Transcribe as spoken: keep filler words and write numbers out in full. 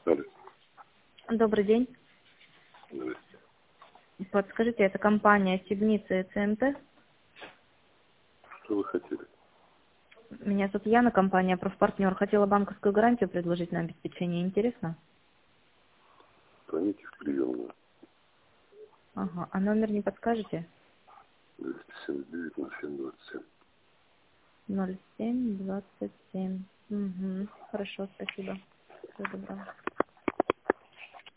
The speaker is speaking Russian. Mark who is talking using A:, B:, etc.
A: Алло.
B: Добрый день.
A: Здрасте.
B: Подскажите, это компания Сибница и ЦМТ?
A: Что вы хотели?
B: Меня зовут Яна, компания «Профпартнер». Хотела банковскую гарантию предложить на обеспечение. Интересно?
A: Звоните в приемную.
B: Ага. А номер не подскажете?
A: двести семьдесят девять ноль семь двадцать семь.
B: ноль семь двадцать семь. Угу. Хорошо, спасибо. Всего доброго.